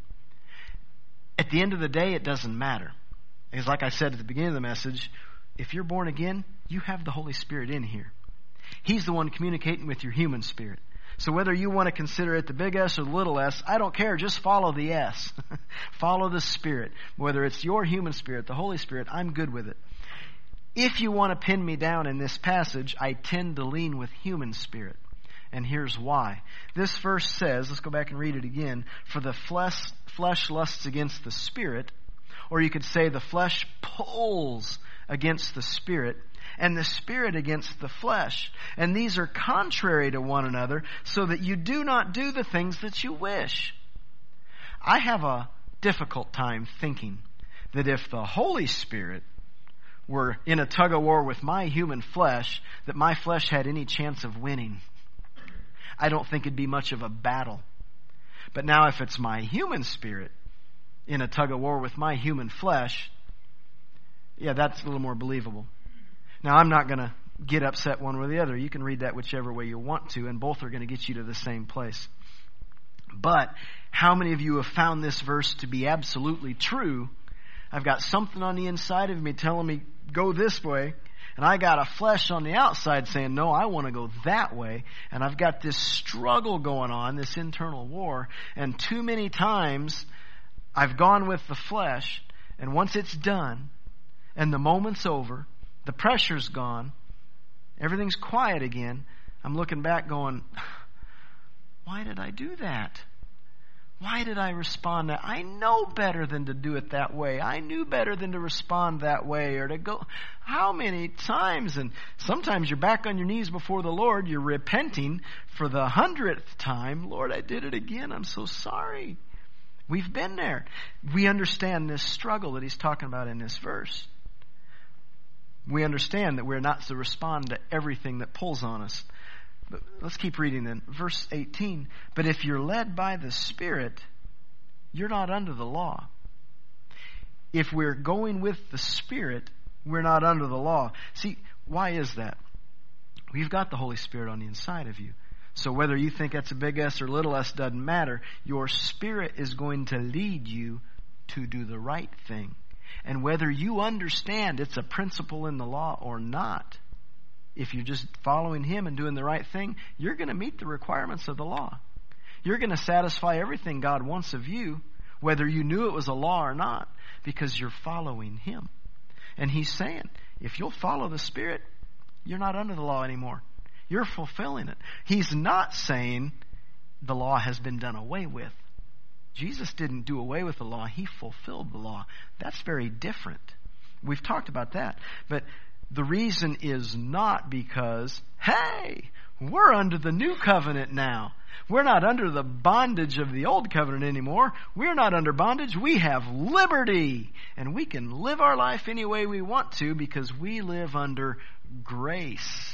At the end of the day, it doesn't matter. Because like I said at the beginning of the message, if you're born again, you have the Holy Spirit in here. He's the one communicating with your human spirit. So whether you want to consider it the big S or the little s, I don't care. Just follow the S. Follow the Spirit. Whether it's your human spirit, the Holy Spirit, I'm good with it. If you want to pin me down in this passage, I tend to lean with human spirit. And here's why. This verse says, let's go back and read it again, for the flesh, flesh lusts against the Spirit, or you could say the flesh pulls against the Spirit, and the Spirit against the flesh. And these are contrary to one another, so that you do not do the things that you wish. I have a difficult time thinking that if the Holy Spirit were in a tug of war with my human flesh, that my flesh had any chance of winning. I don't think it'd be much of a battle. But now if it's my human spirit in a tug of war with my human flesh, yeah, that's a little more believable. Now, I'm not going to get upset one way or the other. You can read that whichever way you want to, and both are going to get you to the same place. But how many of you have found this verse to be absolutely true? I've got something on the inside of me telling me, go this way, and I got a flesh on the outside saying, no, I want to go that way. And I've got this struggle going on, this internal war, and too many times I've gone with the flesh, and once it's done, and the moment's over, the pressure's gone, everything's quiet again, I'm looking back going, why did I do that? Why did I respond that? I know better than to do it that way. I knew better than to respond that way or to go. How many times? And sometimes you're back on your knees before the Lord. You're repenting for the hundredth time. Lord, I did it again. I'm so sorry. We've been there. We understand this struggle that he's talking about in this verse. We understand that we're not to respond to everything that pulls on us. But let's keep reading then. Verse eighteen. But if you're led by the Spirit, you're not under the law. If we're going with the Spirit, we're not under the law. See, why is that? We've got the Holy Spirit on the inside of you. So whether you think that's a big S or little s doesn't matter. Your spirit is going to lead you to do the right thing. And whether you understand it's a principle in the law or not, if you're just following him and doing the right thing, you're going to meet the requirements of the law. You're going to satisfy everything God wants of you, whether you knew it was a law or not, because you're following him. And he's saying, if you'll follow the Spirit, you're not under the law anymore. You're fulfilling it. He's not saying the law has been done away with. Jesus didn't do away with the law. He fulfilled the law. That's very different. We've talked about that. But the reason is not because, hey, we're under the new covenant now. We're not under the bondage of the old covenant anymore. We're not under bondage. We have liberty. And we can live our life any way we want to because we live under grace.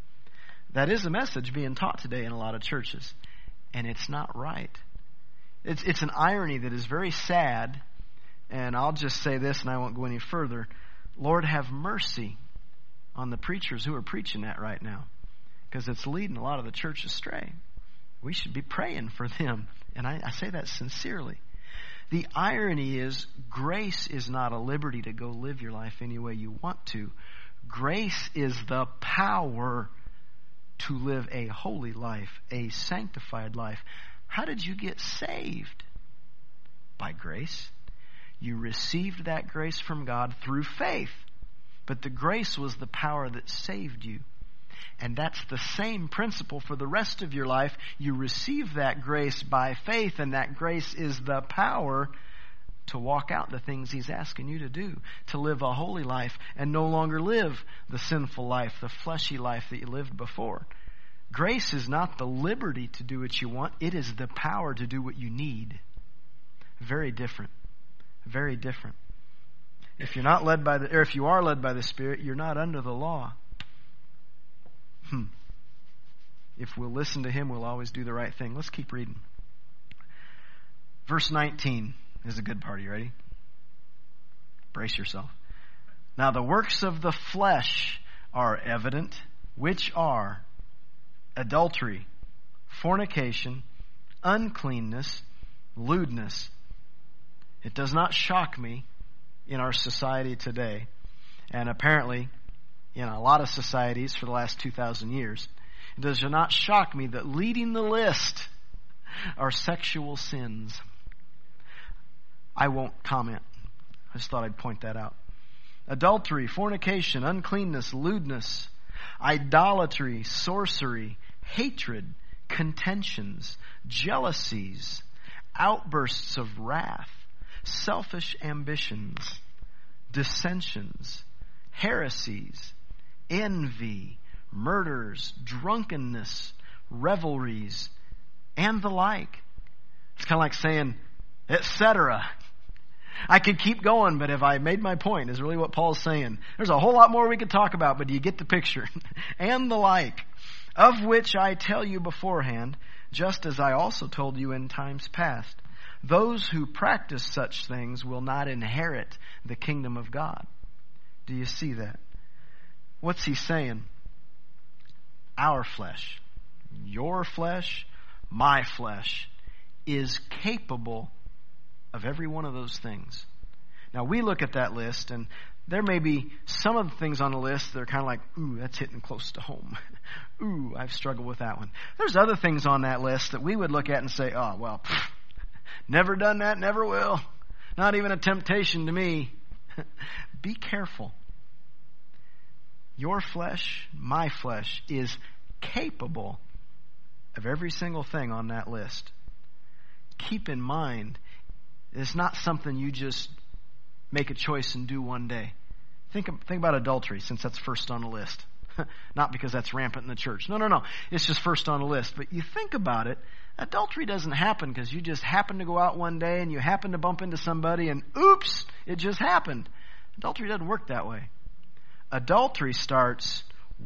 That is a message being taught today in a lot of churches. And it's not right. It's, it's an irony that is very sad. And I'll just say this and I won't go any further. Lord, have mercy on the preachers who are preaching that right now, because it's leading a lot of the church astray. We should be praying for them, and I, I say that sincerely. The irony is, grace is not a liberty to go live your life any way you want to. Grace is the power to live a holy life, a sanctified life. How did you get saved? By grace. You received that grace from God through faith. But the grace was the power that saved you. And that's the same principle for the rest of your life. You receive that grace by faith, and that grace is the power to walk out the things he's asking you to do, to live a holy life and no longer live the sinful life, the fleshy life that you lived before. Grace is not the liberty to do what you want. It is the power to do what you need. Very different. Very different. If you're not led by the, or if you are led by the Spirit, you're not under the law. Hmm. If we'll listen to him, we'll always do the right thing. Let's keep reading. Verse nineteen is a good part. Are you ready? Brace yourself. Now the works of the flesh are evident, which are adultery, fornication, uncleanness, lewdness. It does not shock me in our society today, and apparently in a lot of societies for the last two thousand years, it does not shock me that leading the list are sexual sins. I won't comment. I just thought I'd point that out. Adultery, fornication, uncleanness, lewdness, idolatry, sorcery, hatred, contentions, jealousies, outbursts of wrath, selfish ambitions, dissensions, heresies, envy, murders, drunkenness, revelries, and the like. It's kind of like saying, et cetera. I could keep going, but have I made my point is really what Paul's saying. There's a whole lot more we could talk about, but do you get the picture? And the like, of which I tell you beforehand, just as I also told you in times past, those who practice such things will not inherit the kingdom of God. Do you see that? What's he saying? Our flesh, your flesh, my flesh, is capable of every one of those things. Now we look at that list, and there may be some of the things on the list that are kind of like, ooh, that's hitting close to home. Ooh, I've struggled with that one. There's other things on that list that we would look at and say, oh, well, pff, never done that, never will. Not even a temptation to me. Be careful. Your flesh, my flesh, is capable of every single thing on that list. Keep in mind, it's not something you just make a choice and do one day. Think, think about adultery, since that's first on the list. Not because that's rampant in the church. No, no, no. It's just first on the list. But you think about it, adultery doesn't happen because you just happen to go out one day and you happen to bump into somebody and oops, it just happened. Adultery doesn't work that way. Adultery starts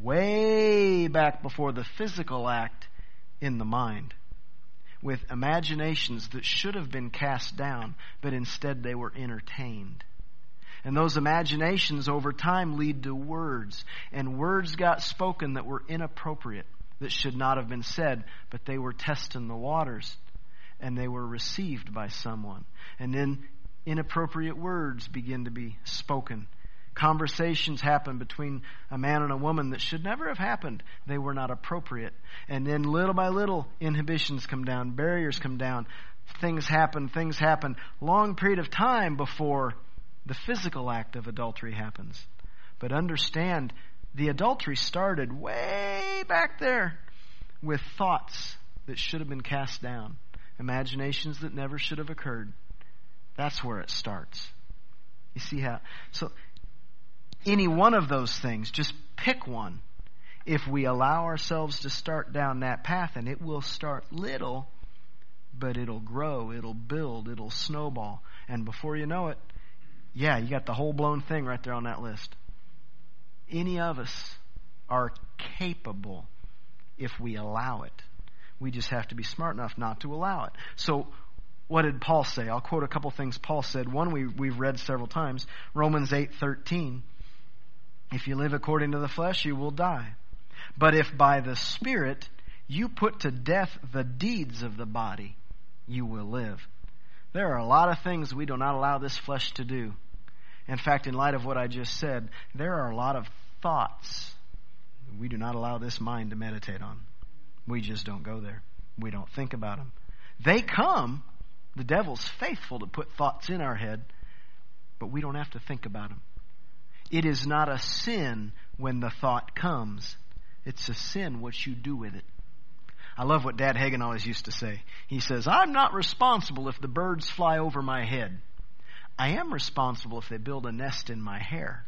way back before the physical act in the mind, with imaginations that should have been cast down, but instead they were entertained. And those imaginations over time lead to words, and words got spoken that were inappropriate, that should not have been said, but they were testing the waters, and they were received by someone. And then inappropriate words begin to be spoken. Conversations happen between a man and a woman that should never have happened. They were not appropriate. And then little by little, inhibitions come down, barriers come down, things happen, things happen. Long period of time before the physical act of adultery happens. But understand, the adultery started way back there with thoughts that should have been cast down, imaginations that never should have occurred. That's where it starts. You see how? So, any one of those things, just pick one. If we allow ourselves to start down that path, and it will start little, but it'll grow, it'll build, it'll snowball. And before you know it, yeah, you got the whole blown thing right there on that list. Any of us are capable if we allow it. We just have to be smart enough not to allow it. So, what did Paul say? I'll quote a couple things Paul said. One we, we've read several times, Romans eight thirteen. If you live according to the flesh, you will die. But if by the Spirit you put to death the deeds of the body, you will live. There are a lot of things we do not allow this flesh to do. In fact, in light of what I just said, there are a lot of thoughts we do not allow this mind to meditate on. We just don't go there. We don't think about them. They come. The devil's faithful to put thoughts in our head, but we don't have to think about them. It is not a sin when the thought comes. It's a sin what you do with it. I love what Dad Hagin always used to say. He says, I'm not responsible if the birds fly over my head. I am responsible if they build a nest in my hair.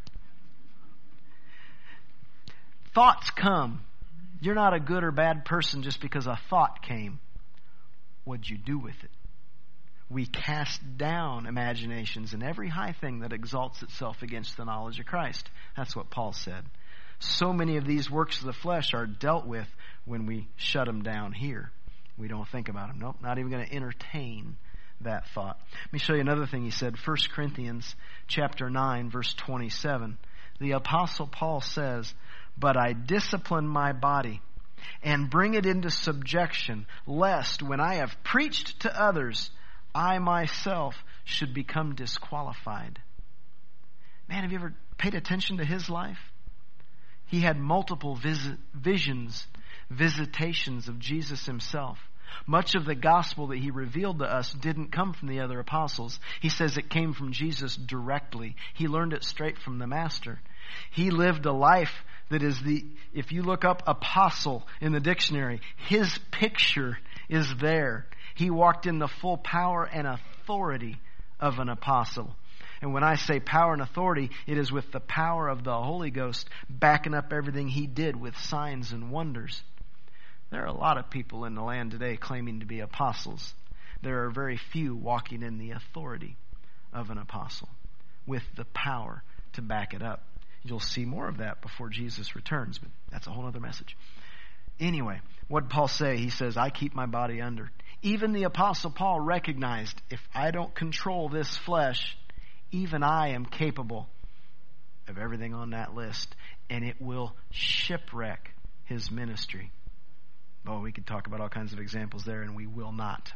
Thoughts come. You're not a good or bad person just because a thought came. What'd you do with it? We cast down imaginations and every high thing that exalts itself against the knowledge of Christ. That's what Paul said. So many of these works of the flesh are dealt with when we shut them down here. We don't think about them. Nope, not even going to entertain that thought. Let me show you another thing he said. First Corinthians chapter nine, verse twenty-seven. the Apostle Paul says, "But I discipline my body and bring it into subjection, lest when I have preached to others, I myself should become disqualified." Man, have you ever paid attention to his life? He had multiple visit, visions, visitations of Jesus himself. Much of the gospel that he revealed to us didn't come from the other apostles. He says it came from Jesus directly. He learned it straight from the Master. He lived a life that is the, if you look up apostle in the dictionary, his picture is there. He walked in the full power and authority of an apostle. And when I say power and authority, it is with the power of the Holy Ghost backing up everything he did with signs and wonders. There are a lot of people in the land today claiming to be apostles. There are very few walking in the authority of an apostle with the power to back it up. You'll see more of that before Jesus returns, but that's a whole other message. Anyway, what did Paul say? He says, I keep my body under. Even the Apostle Paul recognized, if I don't control this flesh, even I am capable of everything on that list, and it will shipwreck his ministry. Oh, we could talk about all kinds of examples there, and we will not.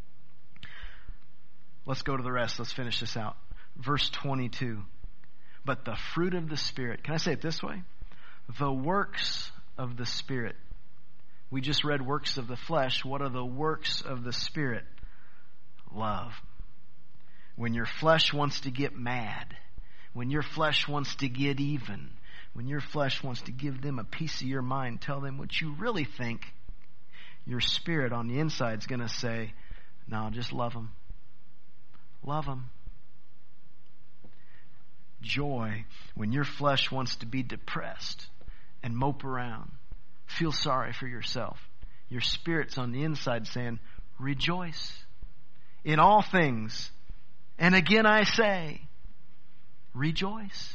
Let's go to the rest. Let's finish this out. Verse twenty-two. But the fruit of the Spirit. Can I say it this way? The works of the Spirit. We just read works of the flesh. What are the works of the Spirit? Love. When your flesh wants to get mad, when your flesh wants to get even, when your flesh wants to give them a piece of your mind, tell them what you really think, your spirit on the inside is going to say, no, just love them. Love them. Joy, when your flesh wants to be depressed and mope around, feel sorry for yourself, your spirit's on the inside saying, rejoice in all things. And again I say, rejoice.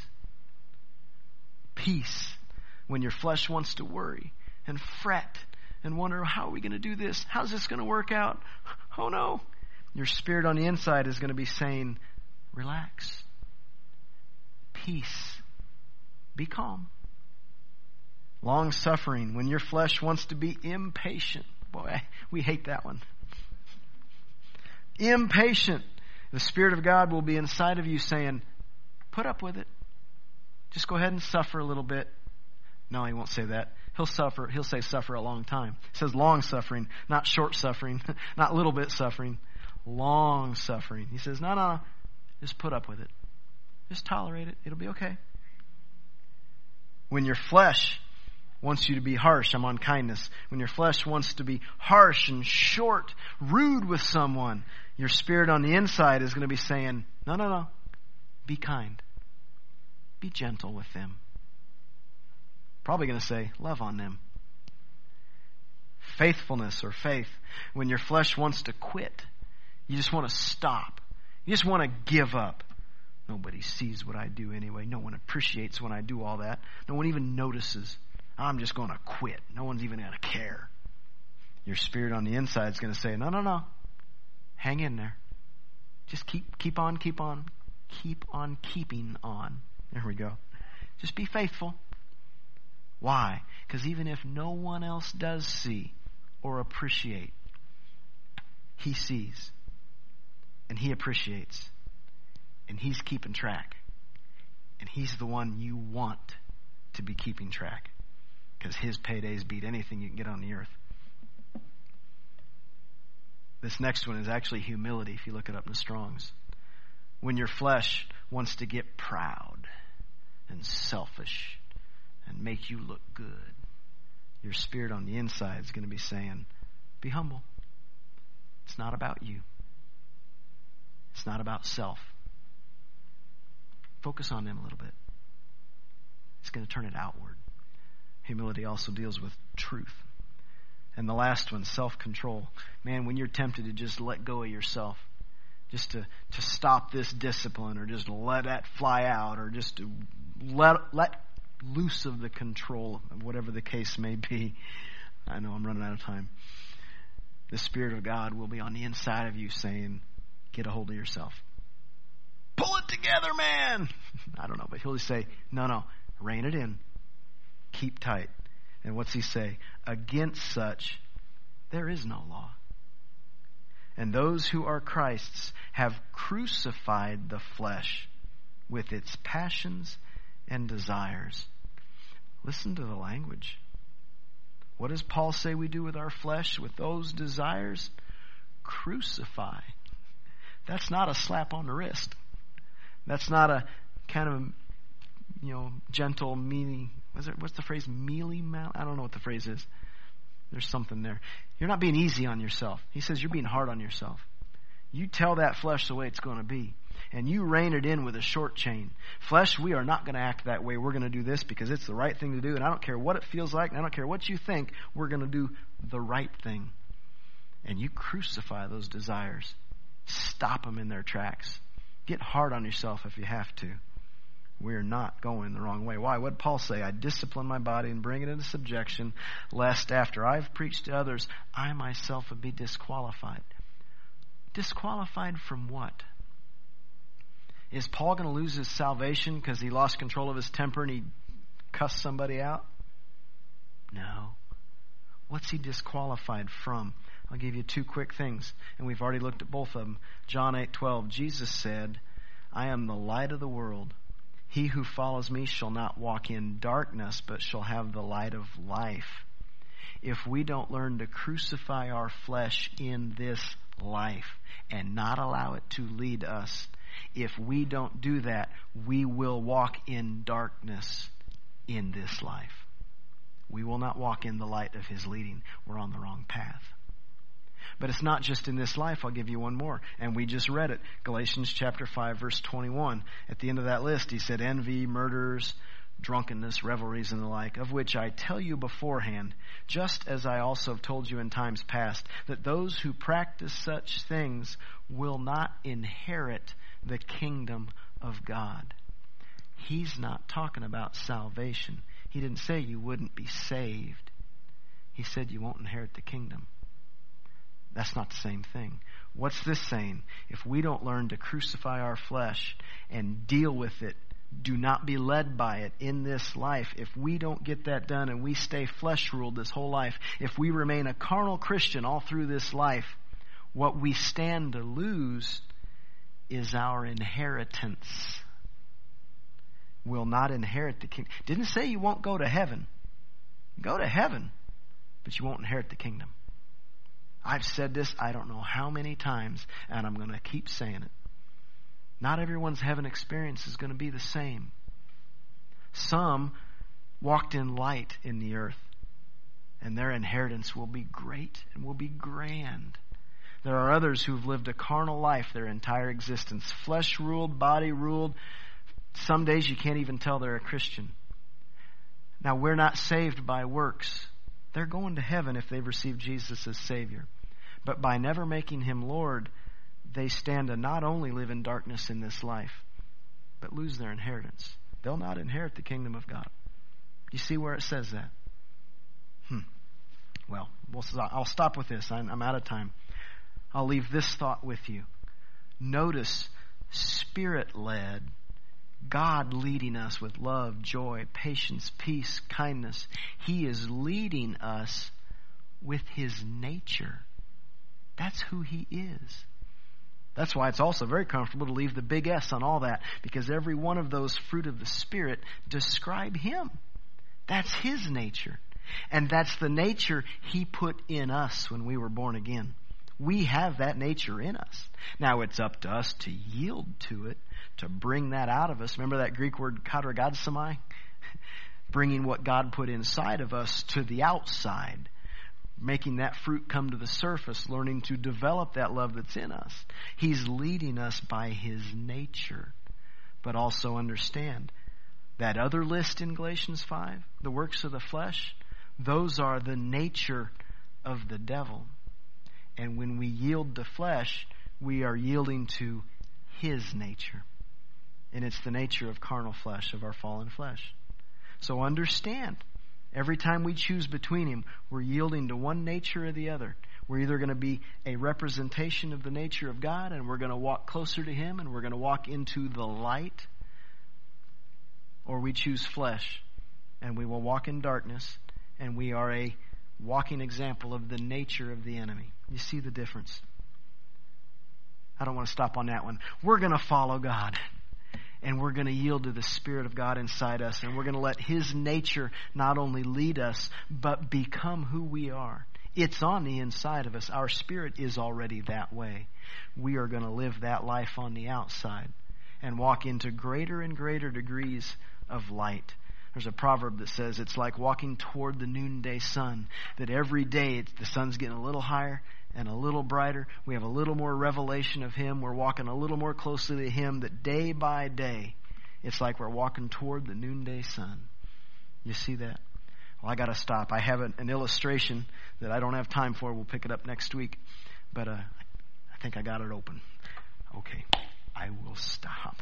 Peace, when your flesh wants to worry and fret and wonder, how are we going to do this? How's this going to work out? Oh no. Your spirit on the inside is going to be saying, relax. Peace. Be calm. Long suffering, when your flesh wants to be impatient. Boy, we hate that one. Impatient. The Spirit of God will be inside of you saying, put up with it. Just go ahead and suffer a little bit. No, he won't say that. He'll suffer. He'll say suffer a long time. It says long suffering, not short suffering, not little bit suffering. Long suffering. He says, no, no, no. Just put up with it. Just tolerate it. It'll be okay. When your flesh wants you to be harsh, I'm on kindness. When your flesh wants to be harsh and short, rude with someone, your spirit on the inside is going to be saying, no, no, no. Be kind. Be gentle with them. Probably going to say, love on them. Faithfulness or faith. When your flesh wants to quit, you just want to stop. You just want to give up. Nobody sees what I do anyway. No one appreciates when I do all that. No one even notices. I'm just going to quit. No one's even going to care. Your spirit on the inside is going to say, no, no, no. Hang in there. Just keep, keep on, keep on. Keep on keeping on. There we go. Just be faithful. Why? Because even if no one else does see or appreciate, he sees and he appreciates and he's keeping track, and he's the one you want to be keeping track, because his paydays beat anything you can get on the earth. This next one is actually humility, if you look it up in the Strong's. When your flesh wants to get proud and selfish and make you look good, your spirit on the inside is going to be saying, be humble. It's not about you. It's not about self. Focus on them a little bit. It's going to turn it outward. Humility also deals with truth. And the last one, self-control. Man, when you're tempted to just let go of yourself, just to, to stop this discipline, or just let that fly out, or just to let, let loose of the control, of whatever the case may be. I know I'm running out of time. The Spirit of God will be on the inside of you saying, get a hold of yourself. pull it together, man. I don't know, but he'll just say, no, no, rein it in. Keep tight. And what's he say? Against such, there is no law. And those who are Christ's have crucified the flesh with its passions and desires. Listen to the language. What does Paul say we do with our flesh, with those desires? Crucify. That's not a slap on the wrist. That's not a kind of, you know, gentle, mealy, what's, it, what's the phrase? Mealy mouth? I don't know what the phrase is. There's something there. You're not being easy on yourself. He says you're being hard on yourself. You tell that flesh the way it's going to be. And you rein it in with a short chain. Flesh, we are not going to act that way. We're going to do this because it's the right thing to do. And I don't care what it feels like. And I don't care what you think. We're going to do the right thing. And you crucify those desires. Stop them in their tracks. Get hard on yourself if you have to. We're not going the wrong way. Why? What did Paul say? I discipline my body and bring it into subjection, lest after I've preached to others, I myself would be disqualified. Disqualified from what? Is Paul going to lose his salvation because he lost control of his temper and he cussed somebody out? No. What's he disqualified from? I'll give you two quick things, and we've already looked at both of them. John eight twelve, Jesus said, I am the light of the world. He who follows me shall not walk in darkness, but shall have the light of life. If we don't learn to crucify our flesh in this life and not allow it to lead us, if we don't do that, we will walk in darkness in this life. We will not walk in the light of his leading. We're on the wrong path. But it's not just in this life. I'll give you one more. And we just read it. Galatians chapter five, verse twenty-one. At the end of that list, he said, envy, murders, drunkenness, revelries, and the like, of which I tell you beforehand, just as I also have told you in times past, that those who practice such things will not inherit the kingdom of God. He's not talking about salvation. He didn't say you wouldn't be saved. He said you won't inherit the kingdom. That's not the same thing. What's this saying? If we don't learn to crucify our flesh and deal with it, do not be led by it in this life. If we don't get that done and we stay flesh ruled this whole life, if we remain a carnal Christian all through this life, what we stand to lose is our inheritance. We'll not inherit the kingdom. Didn't say you won't go to heaven. Go to heaven, but you won't inherit the kingdom. I've said this I don't know how many times, and I'm going to keep saying it. Not everyone's heaven experience is going to be the same. Some walked in light in the earth, and their inheritance will be great and will be grand. There are others who've lived a carnal life their entire existence. Flesh ruled, body ruled. Some days you can't even tell they're a Christian. Now, we're not saved by works. They're going to heaven if they've received Jesus as Savior. But by never making him Lord, they stand to not only live in darkness in this life, but lose their inheritance. They'll not inherit the kingdom of God. You see where it says that? Hmm. Well, we'll I'll stop with this. I'm, I'm out of time. I'll leave this thought with you. Notice, Spirit-led, God leading us with love, joy, patience, peace, kindness. He is leading us with his nature. That's who he is. That's why it's also very comfortable to leave the big S on all that, because every one of those fruit of the Spirit describe him. That's his nature. And that's the nature he put in us when we were born again. We have that nature in us. Now it's up to us to yield to it, to bring that out of us. Remember that Greek word katergadsomai? Bringing what God put inside of us to the outside. Making that fruit come to the surface, learning to develop that love that's in us. He's leading us by his nature. But also understand that other list in Galatians five, the works of the flesh, those are the nature of the devil. And when we yield to flesh, we are yielding to his nature. And it's the nature of carnal flesh, of our fallen flesh. So understand, every time we choose between him, we're yielding to one nature or the other. We're either going to be a representation of the nature of God, and we're going to walk closer to Him, and we're going to walk into the light, or we choose flesh, and we will walk in darkness, and we are a walking example of the nature of the enemy. You see the difference? I don't want to stop on that one. We're going to follow God. And we're going to yield to the Spirit of God inside us. And we're going to let His nature not only lead us, but become who we are. It's on the inside of us. Our spirit is already that way. We are going to live that life on the outside and walk into greater and greater degrees of light. There's a proverb that says it's like walking toward the noonday sun, that every day it's, the sun's getting a little higher and a little brighter. We have a little more revelation of Him. We're walking a little more closely to Him, that day by day it's like we're walking toward the noonday sun. You see that? Well, I got to stop. I have an, an illustration that I don't have time for. We'll pick it up next week. But uh, I think I got it open. Okay, I will stop.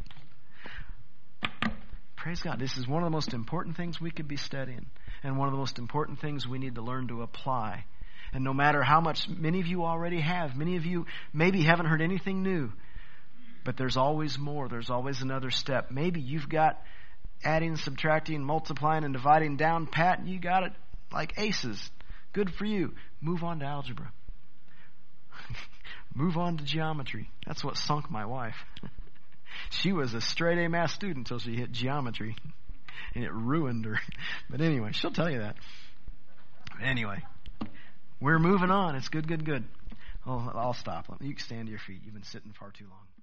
Praise God. This is one of the most important things we could be studying, and one of the most important things we need to learn to apply. And no matter how much many of you already have, many of you maybe haven't heard anything new, but there's always more. There's always another step. Maybe you've got adding, subtracting, multiplying, and dividing down pat, and you got it like aces. Good for you. Move on to algebra. Move on to geometry. That's what sunk my wife. She was a straight A math student until she hit geometry, and it ruined her. But anyway, she'll tell you that. Anyway, we're moving on. It's good, good, good. Oh, I'll stop. You can stand to your feet. You've been sitting far too long.